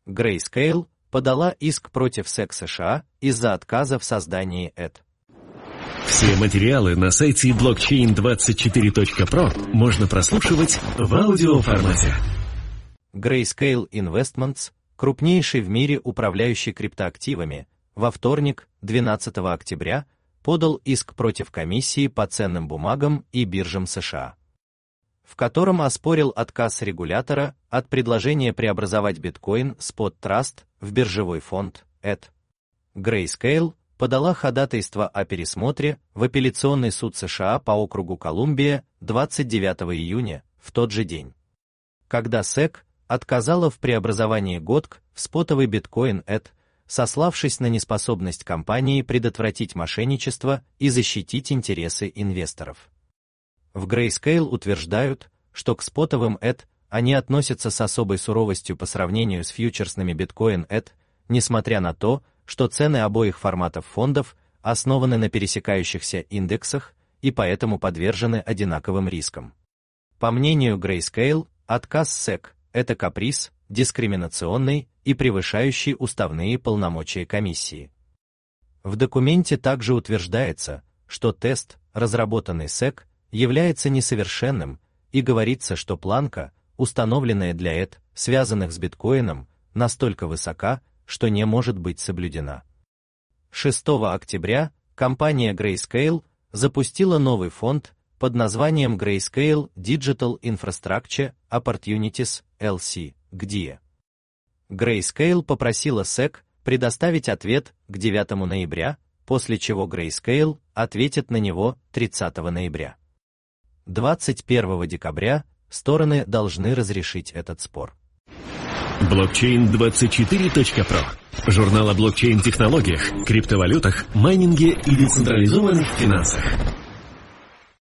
Grayscale подала иск против SEC США из-за отказа в создании ETH. Все материалы на сайте blockchain24.pro можно прослушивать в аудиоформате. Grayscale Investments, крупнейший в мире управляющий криптоактивами, во вторник, 12 октября, подал иск против комиссии по ценным бумагам и биржам США, в котором оспорил отказ регулятора от предложения преобразовать биткоин Spot Trust в биржевой фонд ETH. Grayscale подала ходатайство о пересмотре в апелляционный суд США по округу Колумбия 29 июня, в тот же день, когда SEC отказала в преобразовании GOTC в спотовый биткоин ETH, сославшись на неспособность компании предотвратить мошенничество и защитить интересы инвесторов. В Grayscale утверждают, что к спотовым ETH они относятся с особой суровостью по сравнению с фьючерсными биткоин ETH, несмотря на то, что цены обоих форматов фондов основаны на пересекающихся индексах и поэтому подвержены одинаковым рискам. По мнению Grayscale, отказ SEC – это каприз, дискриминационный и превышающий уставные полномочия комиссии. В документе также утверждается, что тест, разработанный SEC, является несовершенным, и говорится, что планка, установленная для ETH, связанных с биткоином, настолько высока, что не может быть соблюдена. 6 октября компания Grayscale запустила новый фонд под названием Grayscale Digital Infrastructure Opportunities LC, где Grayscale попросила SEC предоставить ответ к 9 ноября, после чего Grayscale ответит на него 30 ноября. 21 декабря стороны должны разрешить этот спор. Blockchain24.pro. Журнал о блокчейн-технологиях, криптовалютах, майнинге и децентрализованных финансах.